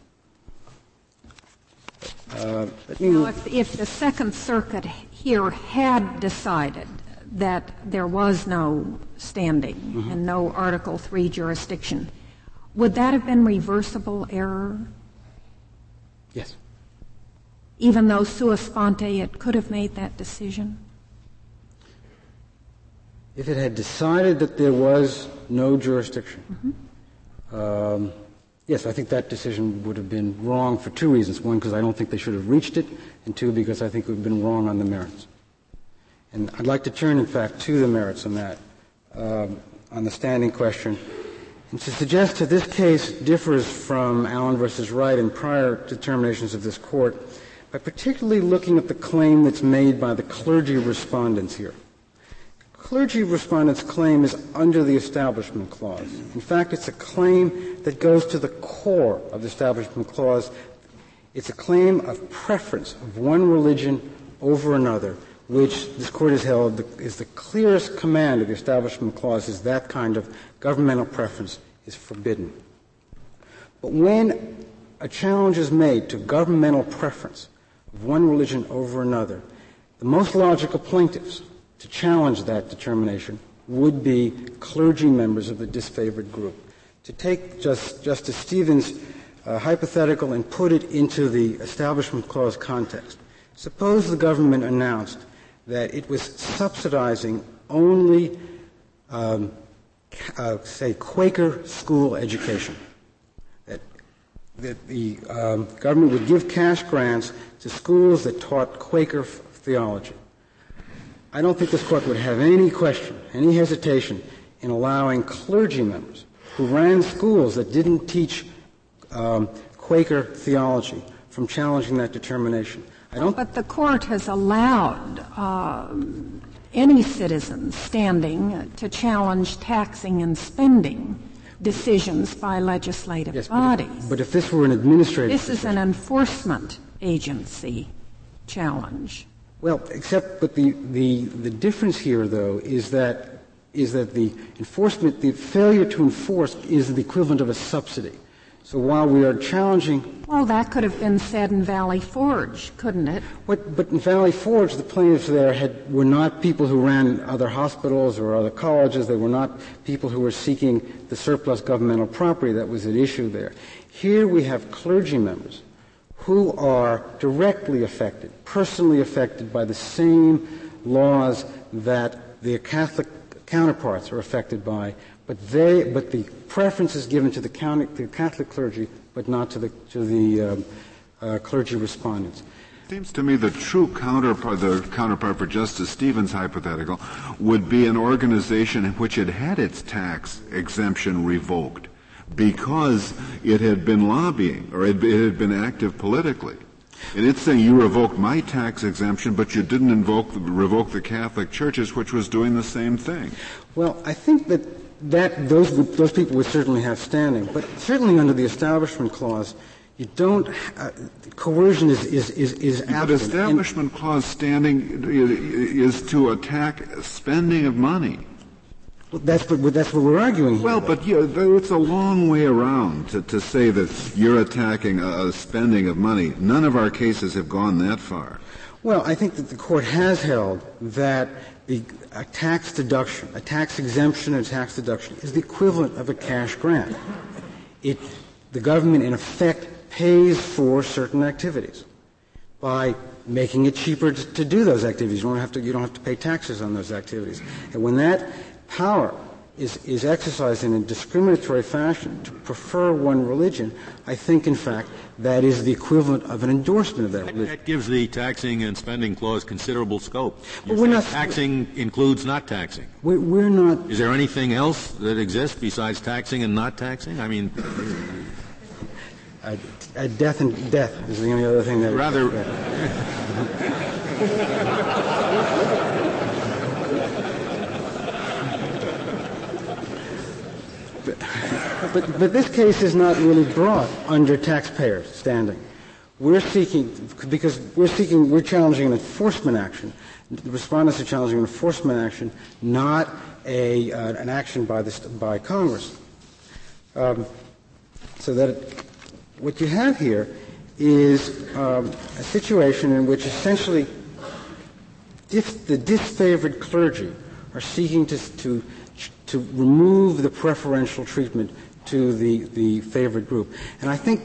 Now, if the Second Circuit here had decided that there was no standing and no Article III jurisdiction, would that have been reversible error? Yes. Even though sua sponte it could have made that decision? If it had decided that there was no jurisdiction, yes, I think that decision would have been wrong for two reasons. One, because I don't think they should have reached it, and two, because I think it would have been wrong on the merits. And I'd like to turn, in fact, to the merits on that, on the standing question, and to suggest that this case differs from Allen versus Wright and prior determinations of this Court by particularly looking at the claim that's made by the clergy respondents here. Clergy respondents' claim is under the Establishment Clause. In fact, it's a claim that goes to the core of the Establishment Clause. It's a claim of preference of one religion over another, which this Court has held is the clearest command of the Establishment Clause, is that kind of governmental preference is forbidden. But when a challenge is made to governmental preference of one religion over another, the most logical plaintiffs to challenge that determination would be clergy members of the disfavored group. To take Justice Stevens' hypothetical and put it into the Establishment Clause context, suppose the government announced that it was subsidizing only, say, Quaker school education, that the government would give cash grants to schools that taught Quaker theology. I don't think this Court would have any question, any hesitation in allowing clergy members who ran schools that didn't teach Quaker theology from challenging that determination. But the Court has allowed any citizen standing to challenge taxing and spending decisions by legislative bodies. But if this were an administrative This is an enforcement agency challenge. Well, but the difference here, though, is that the enforcement, the failure to enforce is the equivalent of a subsidy. So while we are challenging... Well, that could have been said in Valley Forge, couldn't it? But in Valley Forge, the plaintiffs there were not people who ran other hospitals or other colleges. They were not people who were seeking the surplus governmental property that was at issue there. Here we have clergy members who are directly affected, personally affected by the same laws that their Catholic counterparts are affected by, but the preference is given to the Catholic clergy, but not to the clergy respondents. It seems to me the true counterpart for Justice Stevens' hypothetical would be an organization in which it had its tax exemption revoked because it had been lobbying or it had been active politically. And it's saying you revoked my tax exemption, but you didn't revoke the Catholic churches, which was doing the same thing. Well, I think that those people would certainly have standing, but certainly under the Establishment Clause, you don't. Coercion is absent. But Establishment Clause standing is to attack spending of money. Well, that's what we're arguing here. Well, but it's a long way around to say that you're attacking a spending of money. None of our cases have gone that far. Well, I think that the Court has held that a tax deduction, a tax exemption and tax deduction is the equivalent of a cash grant. The government, in effect, pays for certain activities by making it cheaper to do those activities. You don't have to pay taxes on those activities. And when that power is exercised in a discriminatory fashion to prefer one religion, I think, in fact, that is the equivalent of an endorsement of that religion. That gives the taxing and spending clause considerable scope. But we're not taxing includes not taxing. We're not. Is there anything else that exists besides taxing and not taxing? I mean, death is the only other thing that. Rather. But this case is not really brought under taxpayer standing. We're challenging an enforcement action. The respondents are challenging an enforcement action, not an action by Congress. So that what you have here is a situation in which essentially the disfavored clergy are seeking to remove the preferential treatment to the favored group. And I think,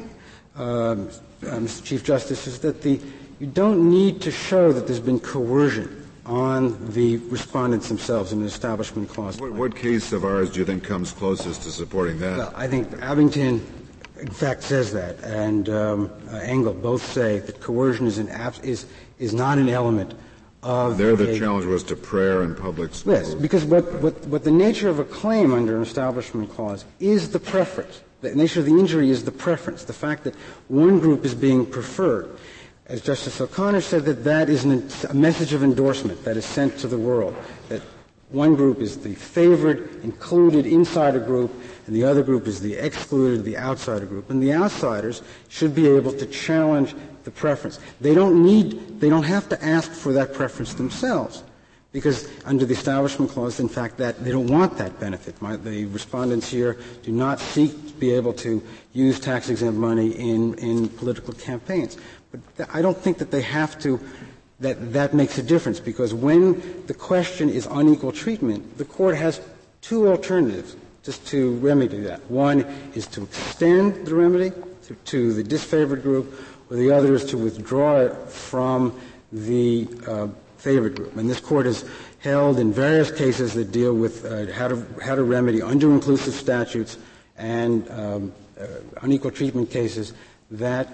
Mr. Chief Justice, is that you don't need to show that there's been coercion on the respondents themselves in the Establishment Clause. What case of ours do you think comes closest to supporting that? Well, I think Abington, in fact, says that, and Engel both say that coercion is not an element of there the challenge was to prayer in public schools. Yes, because what the nature of a claim under an Establishment Clause is the preference. The nature of the injury is the preference, the fact that one group is being preferred. As Justice O'Connor said, that is a message of endorsement that is sent to the world, that one group is the favored, included insider group, and the other group is the excluded, the outsider group. And the outsiders should be able to challenge the preference. They don't have to ask for that preference themselves, because under the Establishment Clause, in fact, that they don't want that benefit. The respondents here do not seek to be able to use tax-exempt money in political campaigns. But I don't think that they have to. That makes a difference, because when the question is unequal treatment, the court has two alternatives just to remedy that. One is to extend the remedy to the disfavored group, or the other is to withdraw it from the favored group. And this court has held in various cases that deal with how to remedy under-inclusive statutes and unequal treatment cases that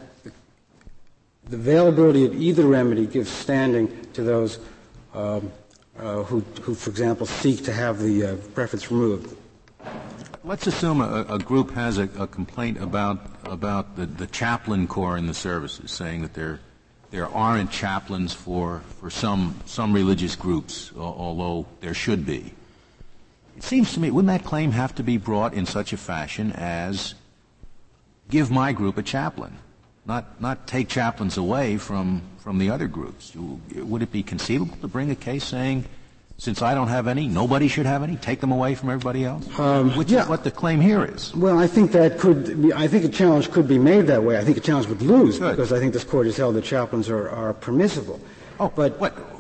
the availability of either remedy gives standing to those who, for example, seek to have the preference removed. Let's assume a group has a complaint about the chaplain corps in the services, saying that there aren't chaplains for some religious groups, although there should be. It seems to me, wouldn't that claim have to be brought in such a fashion as give my group a chaplain, not take chaplains away from the other groups? Would it be conceivable to bring a case saying, since I don't have any, nobody should have any, take them away from everybody else? Which is what the claim here is. Well, I think that I think a challenge could be made that way. I think a challenge would lose, because I think this court has held that chaplains are permissible. Oh, but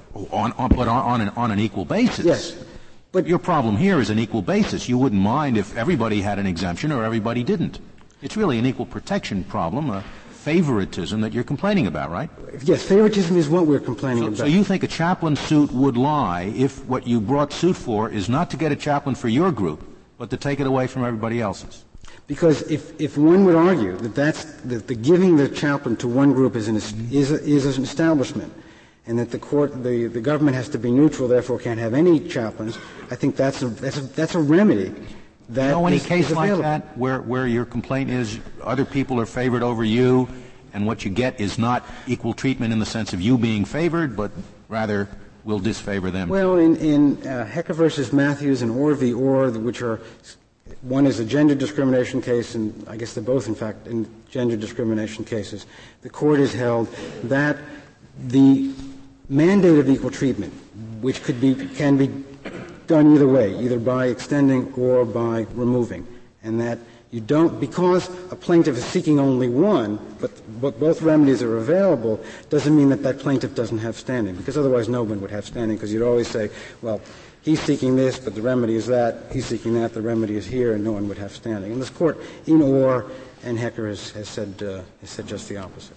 on an equal basis. Yes. But your problem here is an equal basis. You wouldn't mind if everybody had an exemption or everybody didn't. It's really an equal protection problem, a favoritism that you're complaining about, right? Yes, favoritism is what we're complaining about. So you think a chaplain suit would lie if what you brought suit for is not to get a chaplain for your group, but to take it away from everybody else's? Because if one would argue that the giving the chaplain to one group is an establishment, and that the government has to be neutral, therefore can't have any chaplains, I think that's a remedy. That you know any case like that where your complaint is other people are favored over you, and what you get is not equal treatment in the sense of you being favored, but rather will disfavor them? Well, in Hecker versus Matthews and Orr v. Orr, which are one is a gender discrimination case, and I guess they're both, in fact, in gender discrimination cases, the court has held that the mandate of equal treatment, which can be done either way, either by extending or by removing, and that you don't, because a plaintiff is seeking only one, but both remedies are available, doesn't mean that plaintiff doesn't have standing, because otherwise no one would have standing, because you'd always say, well, he's seeking this, but the remedy is that, he's seeking that, the remedy is here, and no one would have standing. And this court, in Orr and Hecker, has said just the opposite.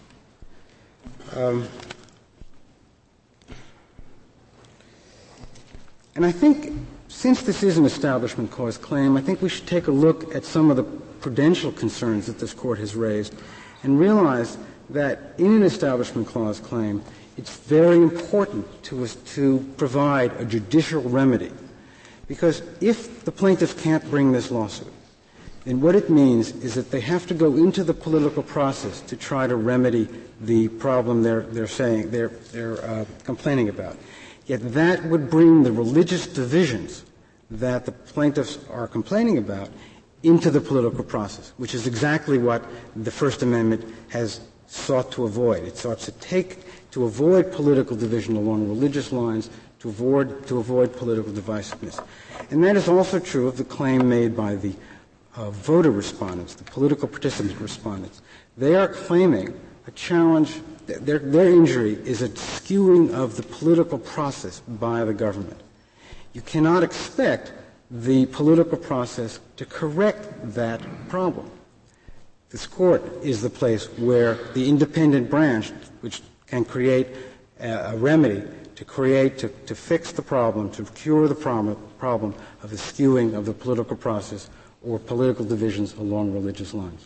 And I think since this is an Establishment Clause claim, I think we should take a look at some of the prudential concerns that this Court has raised and realize that in an Establishment Clause claim, it's very important to us to provide a judicial remedy. Because if the plaintiffs can't bring this lawsuit, then what it means is that they have to go into the political process to try to remedy the problem they're complaining about. Yet that would bring the religious divisions that the plaintiffs are complaining about into the political process, which is exactly what the First Amendment has sought to avoid. It sought to avoid political division along religious lines, to avoid political divisiveness. And that is also true of the claim made by the voter respondents, the political participant respondents. They are claiming a challenge. Their injury is a skewing of the political process by the government. You cannot expect the political process to correct that problem. This Court is the place where the independent branch, which can create a remedy to fix the problem, to cure the problem of the skewing of the political process or political divisions along religious lines.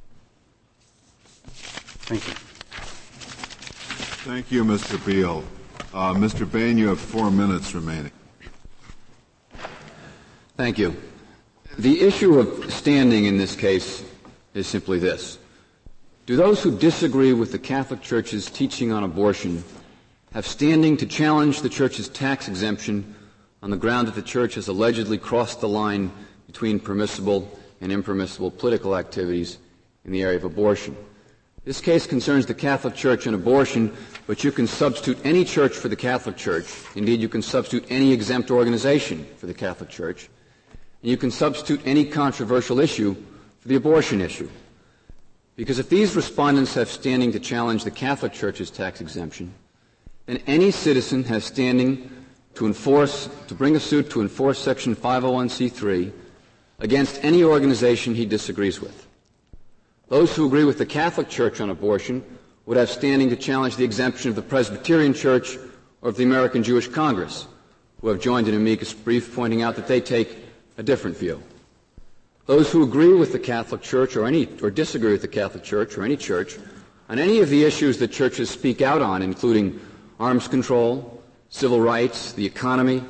Thank you. Thank you, Mr. Beal. Mr. Bain, you have 4 minutes remaining. Thank you. The issue of standing in this case is simply this. Do those who disagree with the Catholic Church's teaching on abortion have standing to challenge the Church's tax exemption on the ground that the Church has allegedly crossed the line between permissible and impermissible political activities in the area of abortion? This case concerns the Catholic Church and abortion, but you can substitute any church for the Catholic Church. Indeed, you can substitute any exempt organization for the Catholic Church. And you can substitute any controversial issue for the abortion issue. Because if these respondents have standing to challenge the Catholic Church's tax exemption, then any citizen has standing to bring a suit to enforce Section 501c3 against any organization he disagrees with. Those who agree with the Catholic Church on abortion would have standing to challenge the exemption of the Presbyterian Church or of the American Jewish Congress, who have joined an amicus brief pointing out that they take a different view. Those who agree with the Catholic Church or disagree with the Catholic Church or any church on any of the issues that churches speak out on, including arms control, civil rights, the economy,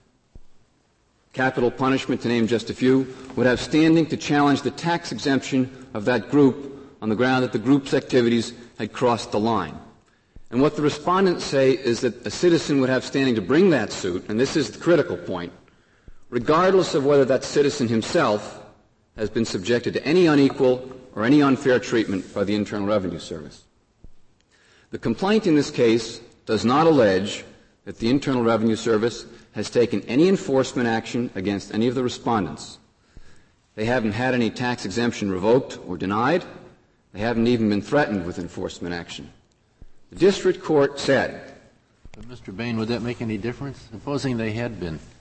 capital punishment, to name just a few, would have standing to challenge the tax exemption of that group on the ground that the group's activities had crossed the line. And what the respondents say is that a citizen would have standing to bring that suit, and this is the critical point, regardless of whether that citizen himself has been subjected to any unequal or any unfair treatment by the Internal Revenue Service. The complaint in this case does not allege that the Internal Revenue Service has taken any enforcement action against any of the respondents. They haven't had any tax exemption revoked or denied. They haven't even been threatened with enforcement action. The district court said, but Mr. Bain, would that make any difference? Supposing they had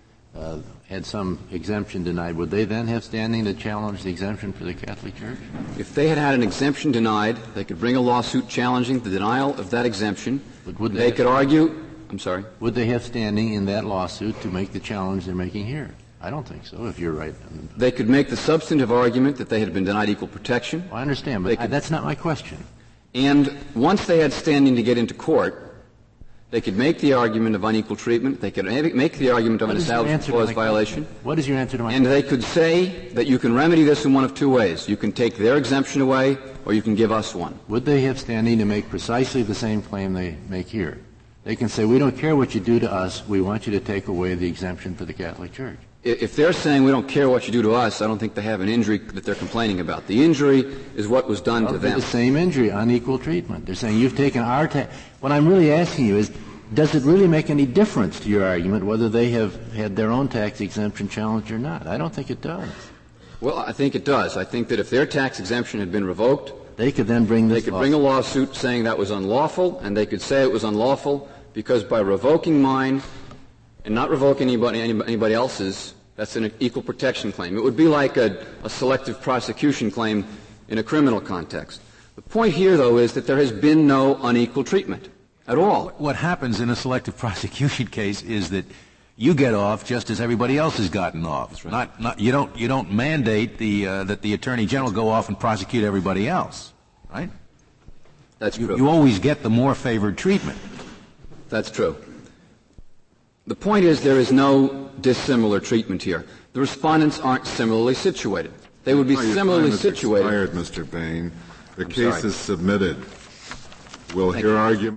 some exemption denied, would they then have standing to challenge the exemption for the Catholic Church? If they had had an exemption denied, they could bring a lawsuit challenging the denial of that exemption. They could argue, I'm sorry? Would they have standing in that lawsuit to make the challenge they're making here? I don't think so, if you're right. They could make the substantive argument that they had been denied equal protection. Well, I understand, but that's not my question. And once they had standing to get into court, they could make the argument of unequal treatment. They could make the argument of an Establishment Clause violation. What is your answer to my question? And they could say that you can remedy this in one of two ways. You can take their exemption away, or you can give us one. Would they have standing to make precisely the same claim they make here? They can say, we don't care what you do to us. We want you to take away the exemption for the Catholic Church. If they're saying we don't care what you do to us, I don't think they have an injury that they're complaining about. The injury is what was done to them. The same injury, unequal treatment. They're saying you've taken our tax. What I'm really asking you is, does it really make any difference to your argument whether they have had their own tax exemption challenged or not? I don't think it does. Well, I think it does. I think that if their tax exemption had been revoked, they could then bring this They could bring a lawsuit saying that was unlawful, and they could say it was unlawful because by revoking mine and not revoking anybody else's, that's an equal protection claim. It would be like a selective prosecution claim in a criminal context. The point here, though, is that there has been no unequal treatment at all. What happens in a selective prosecution case is that you get off just as everybody else has gotten off. That's right. You don't mandate that the Attorney General go off and prosecute everybody else, right? That's true. You always get the more favored treatment. That's true. The point is there is no dissimilar treatment here. The respondents aren't similarly situated. They would be similarly situated. Expired, Mr. Bain. The case is submitted. We'll hear argument.